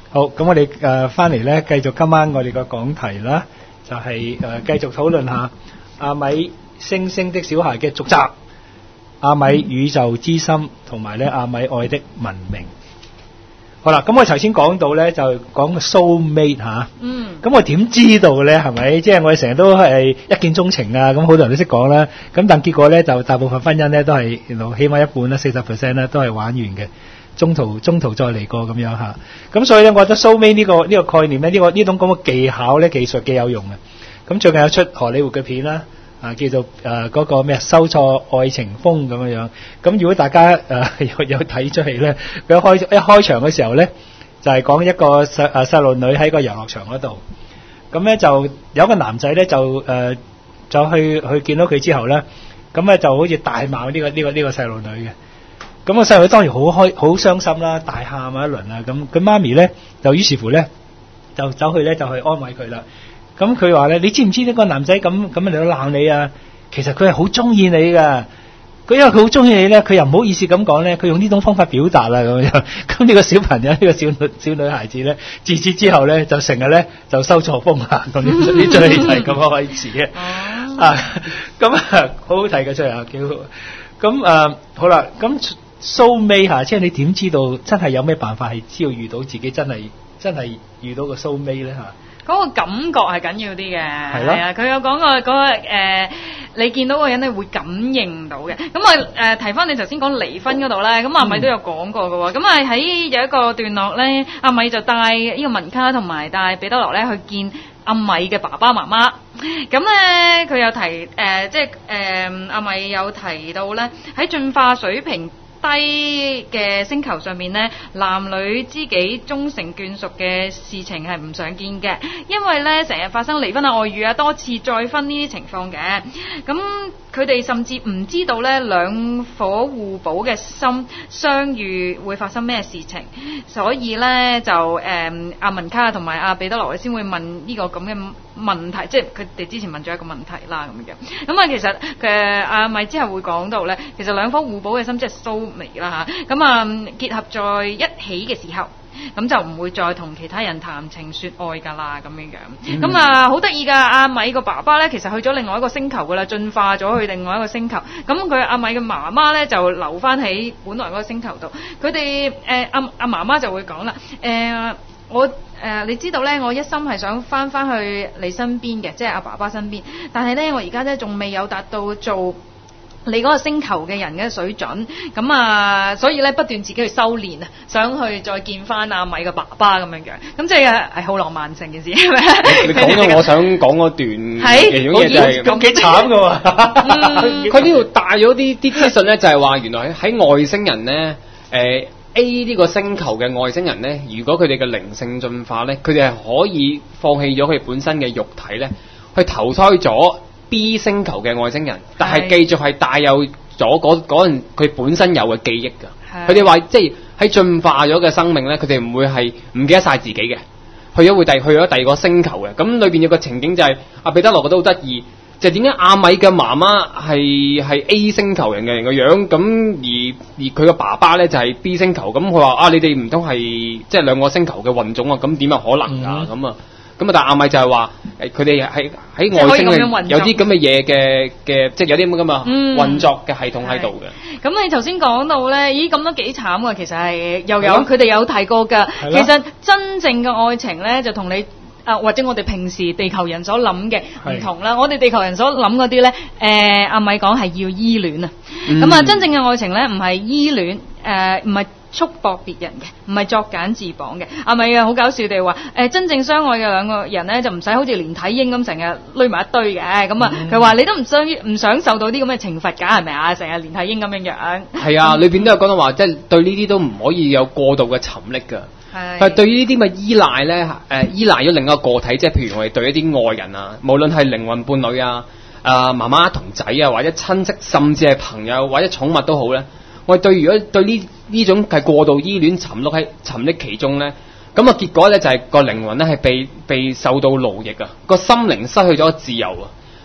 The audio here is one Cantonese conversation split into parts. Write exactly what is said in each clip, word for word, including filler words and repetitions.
好，咁我哋誒翻嚟咧，繼續今晚我哋個講題啦，就係、是、誒、呃、繼續討論下阿米星星的小孩嘅續集，阿米宇宙之心同埋咧阿米愛的文明。好啦，咁我頭先講到咧就講個 soulmate 吓，嗯，咁我點知道咧？係咪？即係我哋成日都係一見鍾情啊，咁好多人都識講啦。咁但結果咧就大部分婚姻咧都係原來起碼一半啦，四十 percent 咧都係玩完嘅。中途中途再嚟過咁樣吓，咁所以咧，我覺得 soulmate 呢個呢個概念咧，呢個呢種咁嘅技巧咧，技術幾有用嘅。咁最近有出荷里活嘅片啦，啊叫做誒嗰個咩收錯愛情風咁樣樣。咁如果大家誒有有睇出戲咧，佢一開一開場嘅時候咧，就係講一個細誒細路女喺個遊樂場嗰度，咁咧就有個男仔咧就誒就去去見到佢之後咧，咁咧就好似大罵呢個呢個呢個細路女嘅。咁個細路女當然好開好傷心啦，大喊啊一輪啊，咁佢媽咪咧就於是乎咧就走去咧就去安慰佢啦。咁佢話咧，你知唔知呢個男仔咁咁嚟到鬧你啊？其實佢係好中意你噶，佢因為佢好中意你咧，佢又唔好意思咁講咧，佢用呢種方法表達啦咁樣。咁呢個小朋友呢、呢個小女小女孩子咧，自此之後咧就成日咧就收錯風啦。咁呢呢出戲就係咁樣開始嘅。啊，咁啊好好睇嘅出嚟啊，幾好。咁啊好啦，咁。soulmate 吓，即係你點知道真係有咩辦法係知道遇到自己真係真係遇到個 soulmate 咧吓？ 嗰個感覺係緊要啲嘅，係啊，佢有講過嗰個誒，你見到個人咧會感應到嘅。咁啊誒，提翻你頭先講離婚嗰度咧，咁阿米都有講過嘅喎。咁啊喺有一個段落咧，阿米就帶呢個文卡同埋帶彼得羅咧去見阿米嘅爸爸媽媽。咁咧佢有提誒、呃，即係誒、呃、阿米有提到咧喺進化水平低嘅星球上面呢，男女知己終成眷屬嘅事情係唔常見嘅，因為呢成日發生離婚啊、外遇啊、多次再婚呢啲情況嘅。咁佢哋甚至唔知道呢兩顆互補嘅心相遇會發生咩事情，所以呢，就誒阿文卡同埋阿彼得羅先會問呢個咁嘅問題，即係佢哋之前問咗一個問題啦咁樣。咁啊其實誒阿米之後會講到呢，其實兩顆互補嘅心即係蘇微啦嚇，咁啊結合在一起嘅時候，咁就唔會再同其他人談情説愛噶啦咁樣樣。咁、嗯、啊好得意噶，阿米個爸爸咧其實去咗另外一個星球噶啦，進化咗去另外一個星球。咁佢阿米嘅媽媽咧就留翻喺本來嗰個星球度。佢哋誒阿阿媽媽就會講啦，誒、呃、我誒、呃、你知道咧，我一心係想翻翻去你身邊嘅，即係阿爸爸身邊。但係咧我而家咧仲未有達到做你嗰個星球嘅人嘅水準，咁啊，所以咧不斷自己去修練啊，想去再見翻阿米嘅爸爸咁樣樣，咁即係係好浪漫成件事，係咪？ 你講咗我想講嗰段其中嘢就係咁幾慘噶喎！ 佢呢度帶咗啲啲資訊咧，就係話原來喺外星人咧，誒 A 呢個星球嘅外星人咧，如果佢哋嘅靈性進化咧，佢哋係可以放棄咗佢哋本身嘅肉體咧，去投胎咗B 星球嘅外星人，但係繼續係帶有咗嗰嗰陣佢本身有嘅記憶㗎。佢哋話即係喺進化咗嘅生命咧，佢哋唔會係唔記得晒自己嘅，去咗會第去咗第二個星球嘅。咁裏邊有個情景就係阿彼得羅覺得好得意，就點解阿米嘅媽媽係係 A 星球人嘅人個樣，咁而而佢嘅爸爸咧就係 B 星球，咁佢話啊你哋唔通係即係兩個星球嘅混種啊？咁點有可能啊？咁啊、嗯？咁啊！但阿米就係話，誒佢哋喺喺外星有啲咁嘅嘢嘅嘅，即係有啲咁嘅運作嘅系統喺度嘅。 咁、嗯、你頭先講到咧，咦咁都幾慘㗎！其實係又有佢哋有提過㗎。其實真正嘅愛情咧，就同你啊或者我哋平時地球人所諗嘅唔同啦。我哋地球人所諗嗰啲咧，誒、呃、阿米講係要依戀啊。咁、嗯、啊，真正嘅愛情咧，唔係依戀，誒唔係束縛別人嘅，唔係作繭自綁嘅。阿米啊，好搞笑地話，誒、呃、真正相愛嘅兩個人咧，就唔使好似連體嬰咁成日攏埋一堆嘅。咁啊，佢話、嗯、你都唔想唔想受到啲咁嘅懲罰㗎，係咪啊？成日連體嬰咁樣樣。係啊，裏邊都有講到話，即係對呢啲都唔可以有過度嘅沉溺㗎。係。係對於呢啲咁嘅依賴咧，誒、呃、依賴咗另一個個體，即係譬如我哋對一啲愛人啊，無論係靈魂伴侶啊、啊媽媽同仔啊，或者親戚，甚至係朋友或者寵物都好咧。我哋對如果對呢呢種係過度依戀沉溺喺沉溺其中咧，咁啊結果咧就係、是、個靈魂咧係被被受到奴役啊，個心靈失去咗自由啊，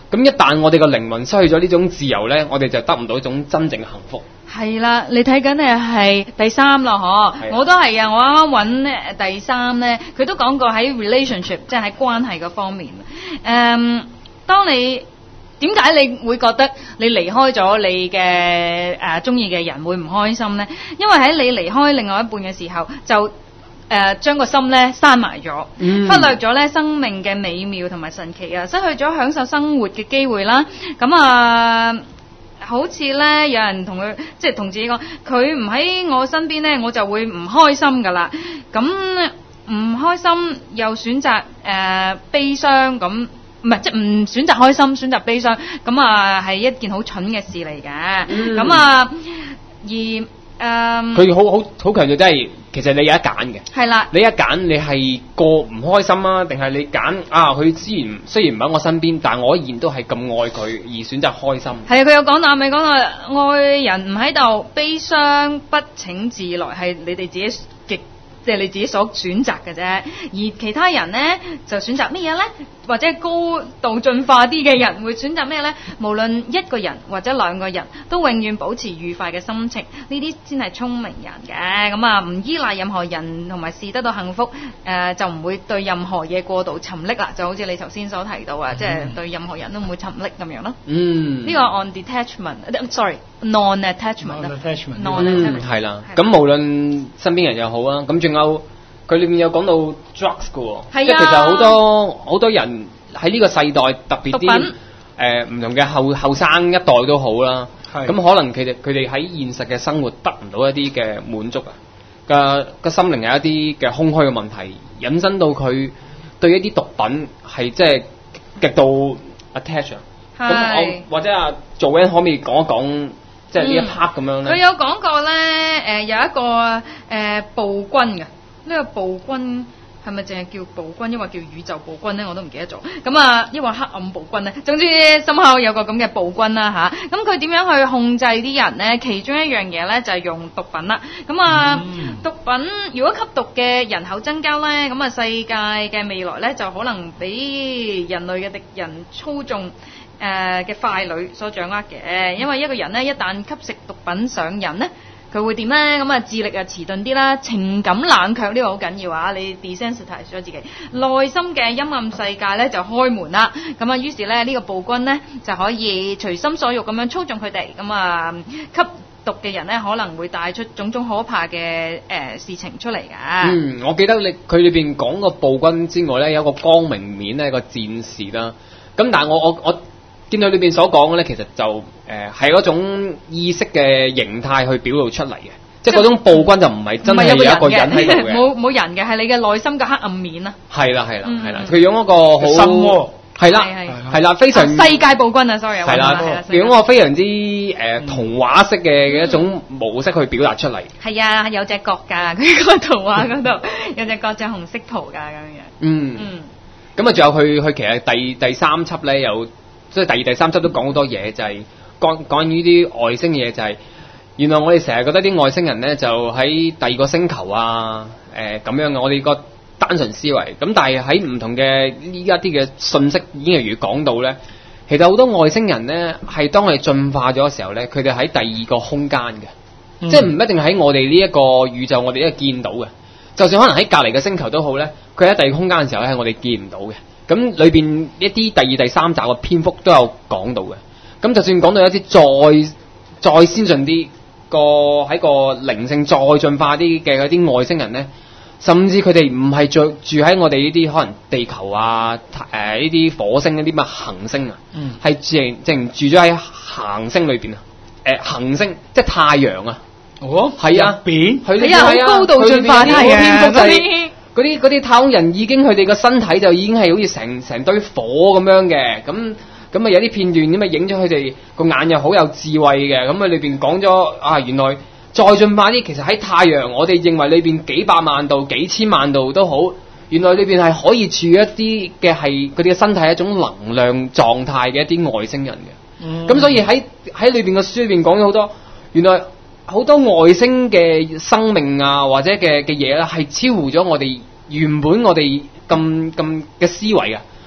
咁一旦我哋個靈魂失去咗呢種自由咧，我哋就得唔到一種真正嘅幸福。 係啦，你睇緊嘅係第三啦，嗬，我都係啊，我啱啱揾第三咧，佢都講過喺 relationship， 即係喺關係嗰方面。誒、嗯，當你點解你會覺得你離開咗你嘅誒中意嘅人會唔開心呢？因為喺你離開另外一半嘅時候，就誒將個心咧閂埋咗，嗯、忽略咗咧生命嘅美妙同埋神奇啊，失去咗享受生活嘅機會啦。咁啊〜好似咧，有人同佢即係同自己講，佢唔喺我身邊咧，我就會唔開心噶啦。咁唔開心又選擇誒、呃、悲傷，咁唔係即係唔選擇開心，選擇悲傷，咁啊係一件好蠢嘅事嚟嘅。咁、嗯、啊而誒， 佢好好好強調，即係其實你有得揀嘅。係啦，你一揀，你係過唔開心啊，定係你揀啊？佢雖然雖然唔喺我身邊，但係我依然都係咁愛佢，而選擇開心。係啊，佢有講到，咪講到愛人唔喺度，悲傷不請自來，係你哋自己極。即係你自己所選擇嘅啫，而其他人呢，就選擇乜嘢呢？或者高度進化啲嘅人會選擇咩呢？無論一個人或者兩個人都永遠保持愉快嘅心情，呢啲先係聰明人嘅。咁啊，唔依賴任何人同埋事得到幸福，誒、呃、就唔會對任何嘢過度沉溺啦。就好似你頭先所提到啊，嗯、即係對任何人都唔會沉溺咁樣咯。嗯，呢個 on detachment，sorry non-attachment，non-attachment， 嗯係啦。咁無論身邊人又好啊，咁仲有佢裏面有講到 drugs 嘅喎，即係其實好多好多人喺呢個世代特別啲誒唔同嘅後後生一代都好啦。咁可能佢哋佢哋喺現實嘅生活得唔到一啲嘅滿足啊，嘅嘅心靈有一啲嘅空虛嘅問題，引申到佢對一啲毒品係即係極度 attach 啊。咁我或者啊做人可唔可以講一講？即係呢一 part 咁樣咧，佢有講過咧，誒、呃、有一個誒、呃、暴君嘅，呢、這個暴君係咪淨係叫暴君，抑或叫宇宙暴君咧？我都唔記得咗。咁啊，抑或黑暗暴君咧？總之深刻有個咁嘅暴君啦吓。咁佢點樣去控制啲人咧？其中一樣嘢咧就係、是、用毒品啦。咁啊，嗯、毒品如果吸毒嘅人口增加咧，咁啊世界嘅未來咧就可能俾人類嘅敵人操縱。誒嘅傀儡所掌握嘅，因為一個人咧一旦吸食毒品上癮咧，佢會點咧？咁啊智力啊遲鈍啲啦，情感冷卻，呢個好緊要啊！你 desensitize 咗自己，內心嘅陰暗世界咧就開門啦。咁啊於是咧呢、這個暴君咧就可以隨心所欲咁樣操縱佢哋。咁啊吸毒嘅人咧可能會帶出種種可怕嘅誒、呃、事情出嚟㗎。嗯，我記得你佢裏邊講個暴君之外咧，有一個光明面咧，一個戰士啦。咁但係我我我。我見到裏邊所講嘅咧，其實就誒係嗰種意識嘅形態去表露出嚟嘅，即係嗰種暴君就唔係真係有一個人喺度嘅，冇冇人嘅，係你嘅內心嘅黑暗面啊。係啦係啦係啦，佢用一個好係啦係啦非常世界暴君啊 ，sorry 係啦，用一個非常之誒、呃、童話式嘅一種模式去表達出嚟。係啊，有隻角㗎，佢個童話嗰度有隻角着紅色袍㗎咁樣。嗯嗯，咁啊，仲有佢佢其實第第三輯咧有。所以第二、第三輯都講好多嘢，就係、是、講講呢啲外星嘢，就係、是、原來我哋成日覺得啲外星人咧就喺第二個星球啊，誒、呃、咁樣嘅，我哋個單純思維。咁但係喺唔同嘅依家啲嘅信息已經例如講到咧，其實好多外星人咧係當我哋進化咗嘅時候咧，佢哋喺第二個空間嘅，嗯、即係唔一定喺我哋呢一個宇宙我哋一個見到嘅，就算可能喺隔離嘅星球都好咧，佢喺第二個空間嘅時候咧係我哋見唔到嘅。咁裏邊一啲第二、第三集嘅篇幅都有講到嘅。咁就算講到一啲再再先進啲個喺個靈性再進化啲嘅嗰啲外星人咧，甚至佢哋唔係住住喺我哋呢啲可能地球啊、誒呢啲火星嗰啲乜行星啊，係淨淨住咗喺行星裏邊啊。誒、呃、行星即係太陽啊。哦，係啊，邊係啊，好高度進化太陽嗰啲。嗰啲嗰啲太空人已經佢哋個身體就已經係好似成成堆火咁樣嘅，咁咁啊有啲片段咁啊影咗佢哋個眼又好有智慧嘅，咁啊裏邊講咗啊原來再進化啲，其實喺太陽我哋認為裏邊幾百萬度、幾千萬度都好，原來裏邊係可以處一啲嘅係佢哋嘅身體係一種能量狀態嘅一啲外星人嘅，咁、嗯、所以喺喺裏邊嘅書裏邊講咗好多原來。好多外星嘅生命啊，或者嘅嘅嘢咧，係超乎咗我哋原本我哋咁咁嘅思維嘅，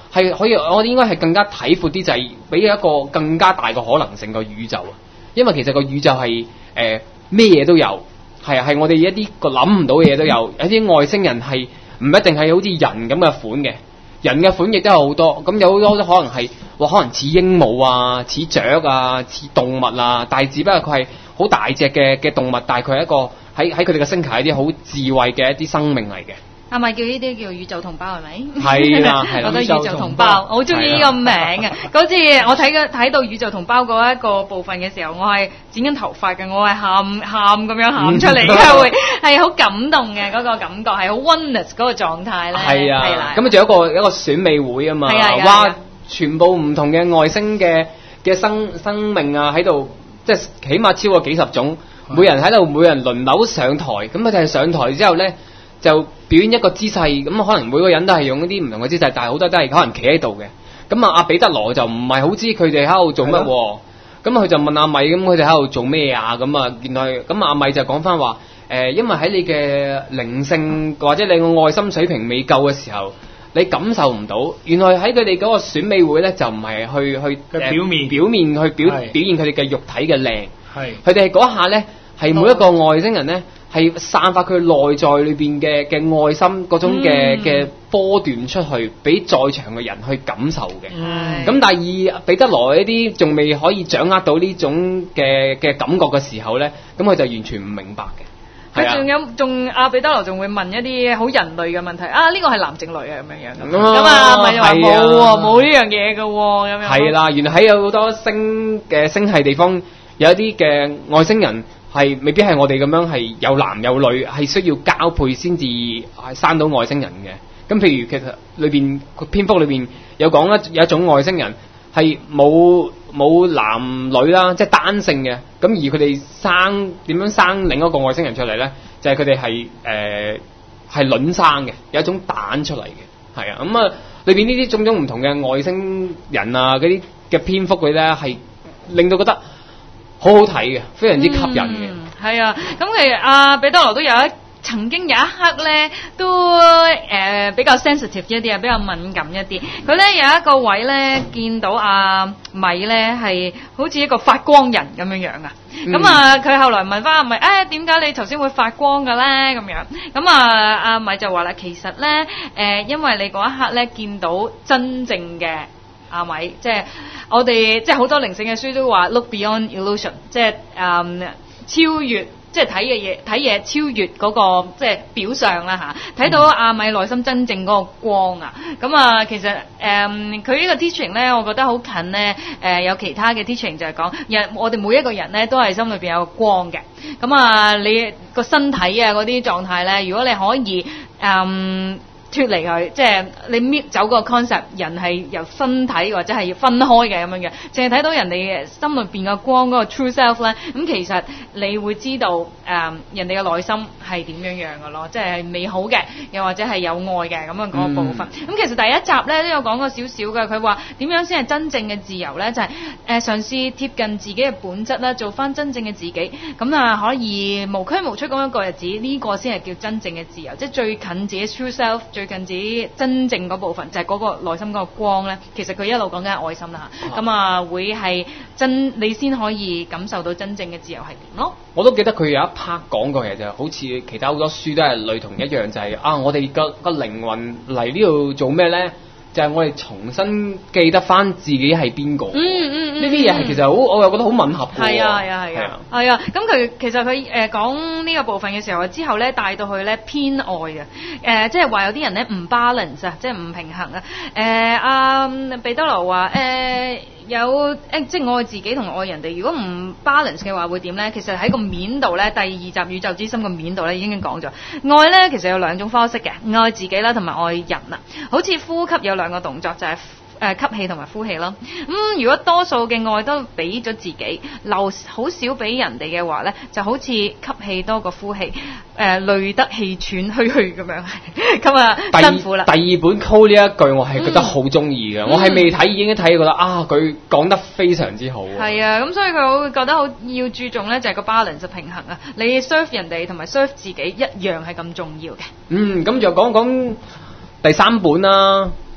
係可以，我哋應該係更加睇闊啲，就係俾一個更加大嘅可能性個宇宙啊！因為其實個宇宙係誒咩嘢都有，係啊，係我哋一啲個諗唔到嘅嘢都有，有啲外星人係唔一定係好似人咁嘅款嘅，人嘅款亦都有好多，咁有好多都可能係話可能似鸚鵡啊、似雀啊、似動物啊，但係只不過佢係好大隻嘅嘅動物，但係佢係一個喺喺佢哋嘅星球係一啲好智慧嘅一啲生命嚟嘅。 係咪叫呢啲叫宇宙同胞係咪？ 係啦，係啦， 我覺得宇宙同胞，我好中意呢個名啊！嗰次我睇嘅睇到宇宙同胞嗰一個部分嘅時候，我係剪緊頭髮嘅，我係喊喊咁樣喊出嚟嘅，會係好感動嘅嗰個感覺，係好 oneness 嗰個狀態咧。係啊，係啦。咁啊，仲有一個一個選美會啊嘛，哇！全部唔同嘅外星嘅嘅生生命啊喺度，即係起碼超過幾十種，每人喺度，每人輪流上台，咁佢哋係上台之後咧，就表演一個姿勢，咁可能每個人都係用一啲唔同嘅姿勢，但係好多都係可能企喺度嘅。咁啊，阿彼得羅就唔係好知佢哋喺度做乜，咁佢就問阿米，咁佢哋喺度做咩啊？咁啊，原來咁阿米就講翻話，誒、呃，因為喺你嘅靈性或者你個愛心水平未夠嘅時候，你感受唔到。原來喺佢哋嗰個選美會咧，就唔係去去表面、呃、 表面去表表現佢哋嘅肉體嘅靚， 係佢哋係嗰下咧，係每一個外星人咧。係散發佢內在裏邊嘅嘅愛心嗰種嘅嘅、嗯、波段出去，俾在場嘅人去感受嘅。咁、嗯、但係以彼得羅呢啲仲未可以掌握到呢種嘅嘅感覺嘅時候咧，咁佢就完全唔明白嘅。 佢仲有仲阿彼得羅仲會問一啲好人類嘅問題啊！呢個係男定女啊？咁樣樣咁啊，咪就話冇喎，冇呢樣嘢嘅喎，咁樣。係啦，原來喺有好多星嘅星系地方，有一啲嘅外星人。係未必係我哋咁樣係有男有女，係需要交配先至係生到外星人嘅。咁譬如其實裏邊篇幅裏邊有講一有一種外星人係冇冇男女啦，即係單性嘅。咁而佢哋生點樣生另一個外星人出嚟咧？就係佢哋係誒係卵生嘅，有一種蛋出嚟嘅。係啊，咁啊裏邊呢啲種種唔同嘅外星人啊，嗰啲嘅篇幅佢咧係令到覺得。好好睇嘅，非常之吸引嘅。係、嗯、啊，咁其實阿彼得羅都有一曾經有一刻咧，都誒、呃、比較 sensitive 一啲啊，比較敏感一啲。佢咧有一個位咧，見到阿、啊、米咧係好似一個發光人咁樣樣啊。咁、嗯、啊，佢後來問翻阿米，誒點解你頭先會發光嘅咧？咁樣，咁啊，阿米就話啦，其實咧誒、呃，因為你嗰一刻咧見到真正嘅。阿米，即係我哋即係好多靈性嘅書都話 look beyond illusion， 即係誒、嗯、超越，即係睇嘅嘢睇嘢超越嗰、那個即係表象啦嚇，睇、啊、到阿米內心真正嗰個光啊！咁啊，其實誒佢呢個 teaching 咧，我覺得好近咧。誒、呃、有其他嘅 teaching 就係講人，我哋每一個人咧都係心裏邊有個光嘅。咁啊，你個身體啊嗰啲狀態咧，如果你可以誒。嗯脫離佢，即係你搣走個 concept，人係由身體或者係要分開嘅咁樣嘅，淨係睇到人哋嘅心裏邊嘅光嗰個 true self 咧，咁其實你會知道誒、呃、人哋嘅內心係點樣樣嘅咯，即係美好嘅，又或者係有愛嘅咁樣嗰個部分。咁、嗯、其實第一集咧都有講過少少嘅，佢話點樣先係真正嘅自由咧？就係、是、誒嘗試貼近自己嘅本質啦，做翻真正嘅自己，咁啊可以無拘無束咁樣過日子，呢、這個先係叫真正嘅自由，即係最近自己 true self。最近自己真正嗰部分就係、是、嗰個內心嗰個光咧，其實佢一路講緊愛心啦嚇，咁啊會係真你先可以感受到真正嘅自由係點咯。我都記得佢有一 part 講過嘅就好似其他好多書都係類同一樣，就係、是、啊我哋個個靈魂嚟呢度做咩咧？就係、是、我哋重新記得翻自己係邊個。嗯嗯嗯，呢啲嘢係其實好，我又覺得好吻合嘅。係啊係啊係啊係啊。咁佢、啊啊、其實佢誒、呃、講呢個部分嘅時候，之後咧帶到去咧偏愛嘅。誒、呃、即係話有啲人咧唔 balance 啊，即係唔平衡啊。誒阿彼得羅話誒有誒即係愛自己同愛人哋，如果唔 balance 嘅話會點咧？其實喺個面度咧，第二集宇宙之心個面度咧已經講咗，愛咧其實有兩種方式嘅，愛自己啦同埋愛人啊。好似呼吸有兩個動作就係、是。誒吸氣同埋呼氣咯，咁、嗯、如果多數嘅愛都俾咗自己，留好少俾人哋嘅話咧，就好似吸氣多過呼氣，誒、呃、累得氣喘吁吁咁樣，咁啊辛苦啦。第二本 call 呢一句我係覺得好中意嘅，我係未睇已經睇覺得啊佢講得非常之好。係啊，咁所以佢會覺得好要注重咧，就係個 balance 平衡啊，你 serve 人哋同埋 serve 自己一樣係咁重要嘅。嗯，咁就講講第三本啦。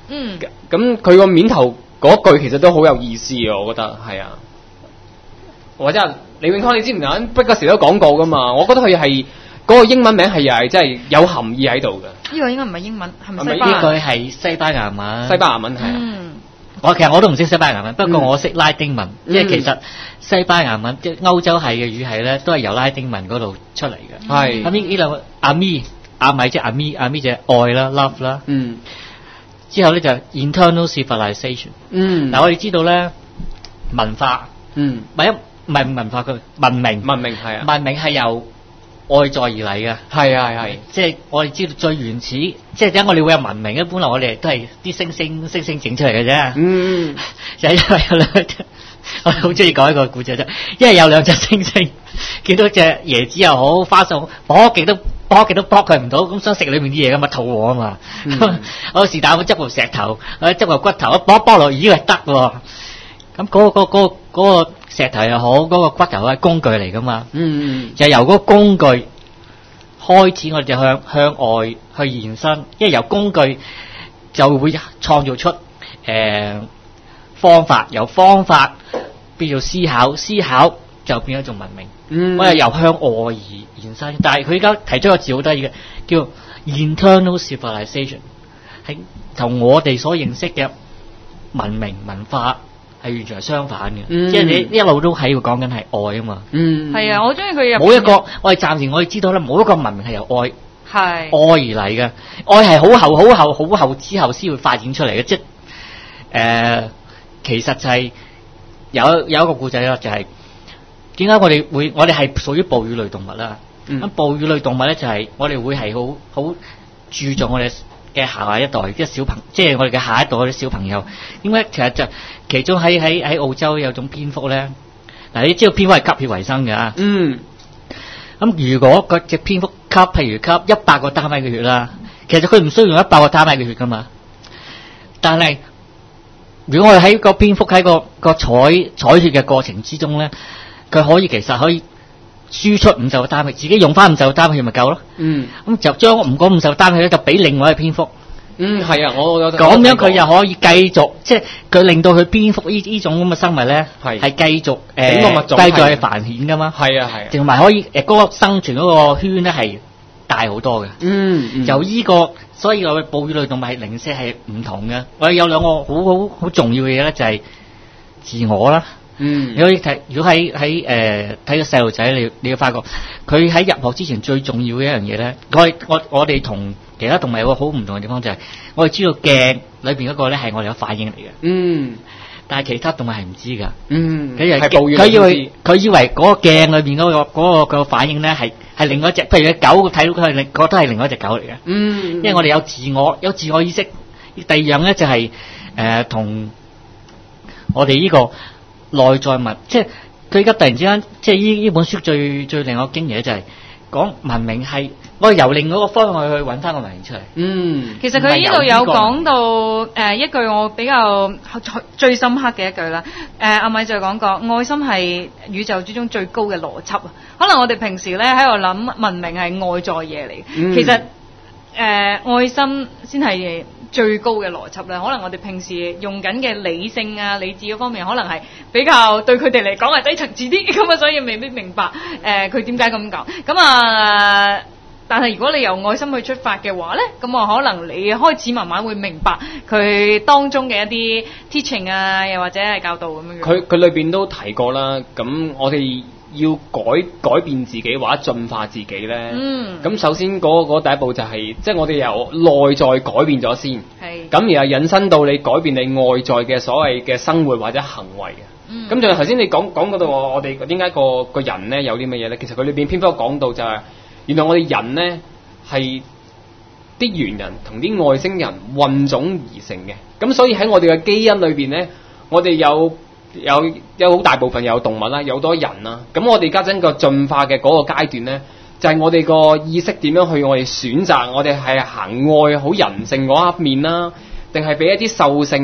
嗯。 咁佢個面頭嗰句其實都好有意思嘅，我覺得係啊。或者李永康，你知唔知啊？不嗰時都講過噶嘛，我覺得佢係嗰個英文名係又係真係有含義喺度嘅。 呢個應該唔係英文，係咪西呢班牙？ 句係西班牙文。 西班牙文係啊。 嗯。 我其實我都唔識西班牙文，不過我識拉丁文， 嗯、 因為其實西班牙文即係歐洲系嘅語系咧，都係由拉丁文嗰度出嚟嘅。 係、嗯。 咁呢呢兩個阿咪阿米即係阿咪阿咪就係愛啦 love 啦。 嗯。 之後咧就 internal civilization。 嗯。 嗱我哋知道咧文化， 嗯， 唔係一唔係文化佢文明， 文明係啊， 文明係由外在而嚟嘅。 係啊係。 即係我哋知道最原始，即係點解我哋會有文明咧？本來我哋都係啲星星星星整出嚟嘅啫。嗯，就係因為有兩，我好中意講一個故仔啫。因為有兩隻星星，見到隻椰子又好，花生，搏極都搏極都搏佢唔到，咁想食裏面啲嘢噶嘛，肚餓啊嘛。嗯、我是但我執個石頭，我執個骨頭，一搏搏落，咦係得喎。咁嗰、嗰個嗰、嗰個嗰、嗰個石頭又好，嗰、嗰個骨頭係工具嚟噶嘛。嗯，就係由嗰個工具開始，我哋就向向外去延伸，因為由工具就會創造出誒、呃、方法，由方法變做思考，思考就變咗一種文明。嗯，我係由向外而延伸，但係佢而家提出個字好得意嘅，叫 internal civilization， 係同我哋所認識嘅文明文化係完全係相反嘅。嗯，即係你一路都喺度講緊係愛啊嘛。嗯， 係啊，我中意佢入冇一個，我哋暫時我哋知道咧，冇一個文明係由愛係愛而嚟嘅，愛係好後好後好後之後先會發展出嚟嘅。即係誒、呃，其實就係有有一個故仔啦，就係點解我哋會我哋係屬於哺乳類動物啦。咁、嗯、哺乳類動物咧就係、是、我哋會係好好注重我哋嘅下一代，即係小朋，即係我哋嘅下一代嗰啲小朋友。點解？其實就其中喺喺喺澳洲有種蝙蝠咧，嗱你知道蝙蝠係吸血為生嘅。嗯。咁如果嗰隻蝙蝠吸，譬如吸一百個單位嘅血啦，其實佢唔需要用一百個單位嘅血噶嘛。但係如果我哋喺個蝙蝠喺個個採採血嘅過程之中咧，佢可以其實可以輸出五十個單位，自己用翻五十個單位咪夠咯。嗯，咁就將唔嗰五十個單位咧，就俾另外一個蝙蝠。嗯，係啊，我有咁樣佢又可以繼續，即係佢令到佢蝙蝠呢呢種咁嘅生物咧，係係繼續誒，整個物種繼續去繁衍噶嘛。係啊係，同埋可以誒嗰個生存嗰個圈咧係大好多嘅。嗯，由呢個，所以我哋哺乳類動物係零舍係唔同嘅。我哋有兩個好好好重要嘅嘢咧，就係自我啦。嗯，你可以睇，如果喺喺誒睇個細路仔，你你要發覺佢喺入學之前最重要嘅一樣嘢咧，我我我哋同其他動物有個好唔同嘅地方就係、是，我哋知道鏡裏邊嗰個咧係我哋嘅反應嚟嘅。嗯，但係其他動物係唔知噶。嗯，佢以佢以為佢以為嗰個鏡裏邊嗰、那個嗰、那個、那個反應咧係係另外一隻，譬如隻狗睇到佢係另覺得係另外一隻狗嚟嘅。嗯，因為我哋有自我有自我意識。第二樣咧就係誒同我哋呢、這個。內在物，即係佢而家突然之間，即係呢呢本書最最令我驚訝就係講文明係我由另外一個方向去揾翻個文明出嚟。嗯， 其實佢呢度有講到誒、呃、一句我比較最深刻嘅一句啦。誒、呃、阿米就講過，愛心係宇宙之中最高嘅邏輯啊。可能我哋平時咧喺度諗文明係外在嘢嚟，嗯、其實誒、呃、愛心先係最高嘅邏輯咧，可能我哋平時用緊嘅理性啊、理智嗰方面，可能係比較對佢哋嚟講係低層次啲，咁啊，所以未必明白誒佢點解咁講。咁啊，但係如果你由愛心去出發嘅話咧，咁啊，可能你開始慢慢會明白佢當中嘅一啲 teaching 啊，又或者係教導咁樣。 佢佢裏邊都提過啦，咁我哋要改改變自己或者進化自己咧，咁、嗯、首先嗰、那個、第一步就係、是，即、就、係、是、我哋由內在改變咗先，咁然後引申到你改變你外在嘅所謂嘅生活或者行為嘅。咁就係頭先你講講嗰度，我哋點解個個人咧有啲乜嘢咧？其實佢裏邊篇幅講到就係、是，原來我哋人咧係啲猿人同啲外星人混種而成嘅，咁所以喺我哋嘅基因裏邊咧，我哋有。有有好大部分有動物啦，有好多人啦。咁我哋家陣個進化嘅嗰個階段咧，就係、是、我哋個意識點樣去我哋選擇，我哋係行愛好人性嗰一面啦，定係俾一啲獸性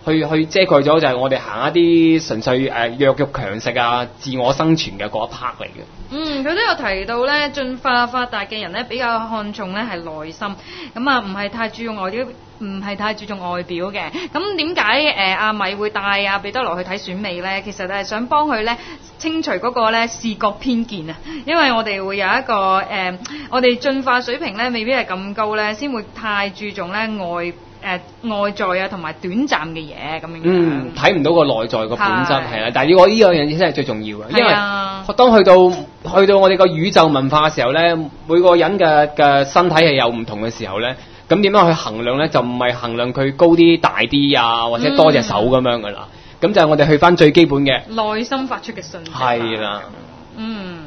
去去遮蓋咗就係我哋行一啲純粹誒弱肉強食啊、自我生存嘅嗰一 part 嚟嘅。 嗯，佢都有提到咧，進化發達嘅人咧比較看重咧係內心，咁啊唔係太注重外表，唔係太注重外表嘅。咁點解誒阿米會帶阿彼得羅去睇選美咧？其實係想幫佢咧清除嗰個咧視覺偏見啊，因為我哋會有一個誒、呃，我哋進化水平咧未必係咁高咧，先會太注重咧外誒、呃、外在啊同埋短暫嘅嘢咁樣。 嗯，睇唔到個內在個本質係啦，但係呢個呢樣嘢先係最重要嘅，因為當去到去到我哋個宇宙文化嘅時候咧，每個人嘅嘅身體係有唔同嘅時候咧，咁點樣去衡量咧？就唔係衡量佢高啲、大啲啊，或者多隻手咁樣噶啦。咁、嗯、就係我哋去翻最基本嘅內心發出嘅訊息。 係啦， 嗯。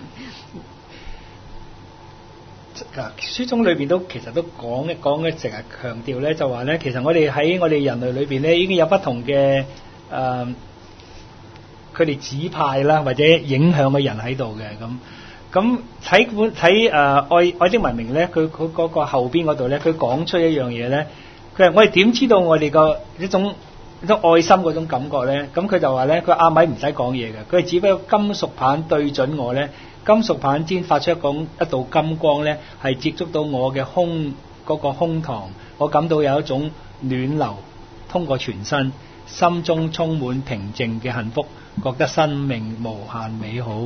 啊，書中裏邊都其實都講一講嘅，成日強調咧，就話咧，其實我哋喺我哋人類裏邊咧，已經有不同嘅誒，佢哋指派啦，或者影響嘅人喺度嘅咁。咁睇本睇誒愛愛的文明咧，佢佢嗰個後邊嗰度咧，佢講出一樣嘢咧，佢話我哋點知道我哋個一種一種愛心嗰種感覺咧？咁佢就話咧，佢阿米唔使講嘢嘅，佢只不過金屬棒對準我咧。金屬棒尖發出一種一道金光咧，係接觸到我嘅胸嗰個胸膛，我感到有一種暖流通過全身，心中充滿平靜嘅幸福，覺得生命無限美好。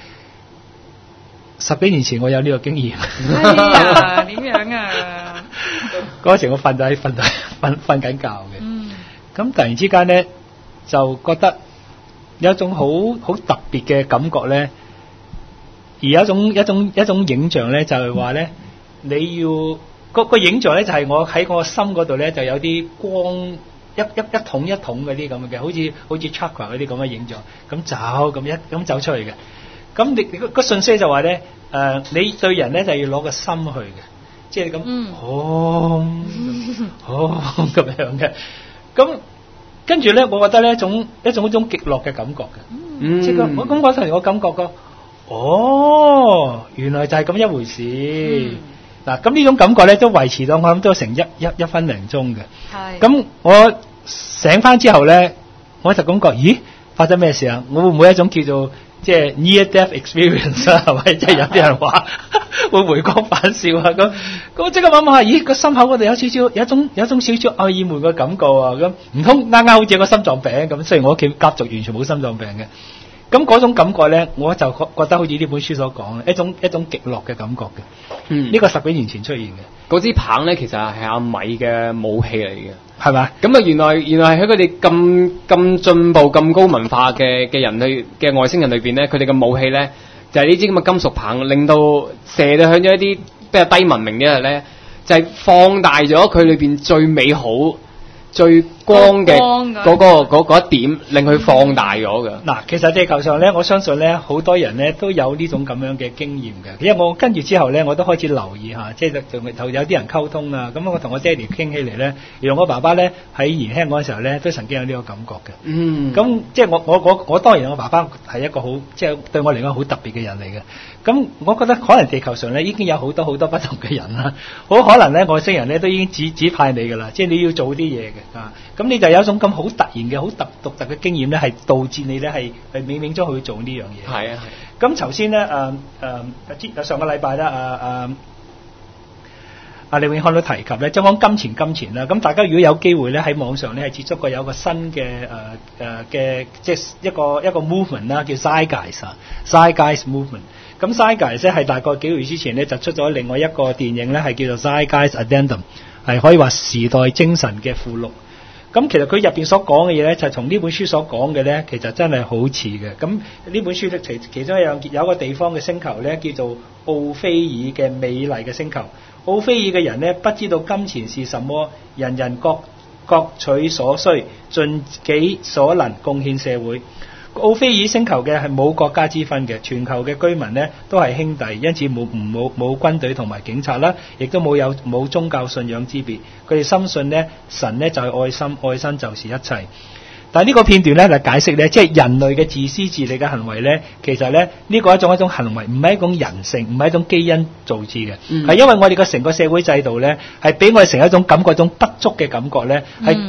十幾年前我有呢個經驗。 哎呀，點樣啊？ 嗰時我瞓喺瞓喺瞓瞓緊覺嘅。嗯。咁突然之間咧，就覺得有一種好好特別嘅感覺咧。而有一種一種一種影像咧，就係話咧，你要個個影像咧，就係我喺我心嗰度咧，就有啲光一一一桶一桶嗰啲咁嘅，好似好似 chakra 嗰啲咁嘅影像，咁走咁一咁走出去嘅。咁你個個信息就話咧，誒，你對人咧就要攞個心去嘅，即係你咁，哦，哦咁樣嘅。咁跟住咧，我覺得咧一種一種一種極樂嘅感覺嘅，即係我咁嗰陣我感覺個。哦，原來就係咁一回事。嗱、嗯，咁呢種感覺咧都維持到我諗都成一一一分零鐘嘅。係。咁我醒翻之後咧，我就感覺，咦，發生咩事啊？我會唔會一種叫做即係 near death experience 啊？係咪？即係有啲人話會回光返照啊？咁咁我即刻諗下，咦，個心口嗰度有少少有一種有一種少少愛意悶嘅感覺啊！咁唔通啱啱好似有個心臟病咁？雖然我屋企家族完全冇心臟病嘅。咁嗰種感覺咧，我就覺覺得好似呢本書所講嘅一種一種極樂嘅感覺嘅。嗯，呢個十幾年前出現嘅。嗰支棒咧，其實係阿米嘅武器嚟嘅，係咪？咁啊，原來原來喺佢哋咁咁進步、咁高文化嘅嘅人類嘅外星人裏邊咧，佢哋嘅武器咧就係呢支咁嘅金屬棒，令到射到向咗一啲比較低文明嘅人咧，就係、是、放大咗佢裏邊最美好、最光嘅嗰、嗰個嗰一點，令佢放大咗嘅。嗱，其實地球上咧，我相信咧，好多人咧都有呢種咁樣嘅經驗嘅。因為我跟住之後咧，我都開始留意下，即係同同有啲人溝通啊。咁我同我爹哋傾起嚟咧，原來我爸爸咧喺年輕嗰陣時候咧，都曾經有呢個感覺嘅。嗯。咁即係我我我我當然我爸爸係一個好即係對我嚟講好特別嘅人嚟嘅。咁我覺得可能地球上咧已經有好多好多不同嘅人啦，好可能咧外星人咧都已經指指派你㗎啦，即係你要做啲嘢嘅啊。咁你就有一種咁好突然嘅、好特獨特嘅經驗咧，係導致你咧係係冥冥中去做呢樣嘢。係啊係。咁頭先咧誒誒，上個禮拜咧誒誒，阿李永康都提及咧，即係講金錢金錢啦。咁大家如果有機會咧喺網上咧係接觸過有個新嘅誒誒嘅，即係一個一個 movement 啦，叫 Zeitgeist 啊 Zeitgeist movement。咁 Zeitgeist 咧係大概幾個月之前咧就出咗另外一個電影咧係叫做 Zeitgeist Addendum，係可以話時代精神嘅附錄。咁其實佢入邊所講嘅嘢咧，就係同呢本書所講嘅咧，其實真係好似嘅。咁呢本書咧，其其中一樣有一個地方嘅星球咧，叫做奧菲爾嘅美麗嘅星球。奧菲爾嘅人咧，不知道金錢是什麼，人人各各取所需，盡己所能貢獻社會。奧菲爾星球嘅係冇國家之分嘅，全球嘅居民咧都係兄弟，因此冇唔冇冇軍隊同埋警察啦，亦都冇有冇宗教信仰之別。佢哋深信咧神咧就係愛心，愛心就是一切。但係呢個片段咧就解釋咧，即係人類嘅自私自利嘅行為咧，其實咧呢個係一種一種行為，唔係一種人性，唔係一種基因導致嘅，係、嗯、因為我哋嘅成個社會制度咧係俾我哋成一種感覺，一種不足嘅感覺咧係。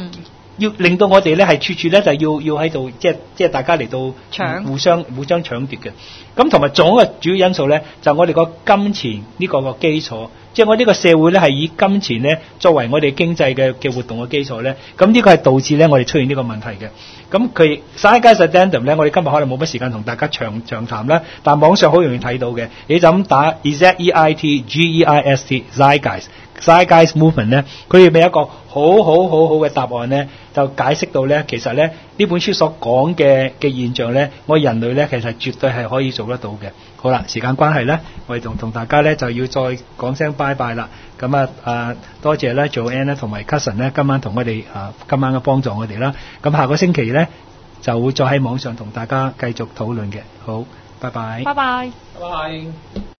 要令到我哋咧係處處咧就要要喺度，即係即係大家嚟到搶互相互相搶奪嘅。咁同埋仲有一個主要因素咧，就我哋個金錢呢個個基礎，即係我呢個社會咧係以金錢咧作為我哋經濟嘅嘅活動嘅基礎咧。咁呢個係導致咧我哋出現呢個問題嘅。咁佢 Zeitgeist Addendum 咧，我哋今日可能冇乜時間同大家長長談啦，但網上好容易睇到嘅，你就咁打 Z E I T G E I S T Zeitgeist Zeitgeist Movement 咧，佢哋俾一個好好好好嘅答案咧，就解釋到咧，其實咧呢本書所講嘅嘅現象咧，我哋人類咧其實絕對係可以做得到嘅。好啦，時間關係咧，我哋同同大家咧就要再講聲拜拜啦。咁啊啊，多謝咧 Joanne 咧同埋 Cousin 咧，今晚同我哋啊今晚嘅幫助我哋啦。咁下個星期咧就會再喺網上同大家繼續討論嘅。好，拜拜。 拜拜。 拜拜。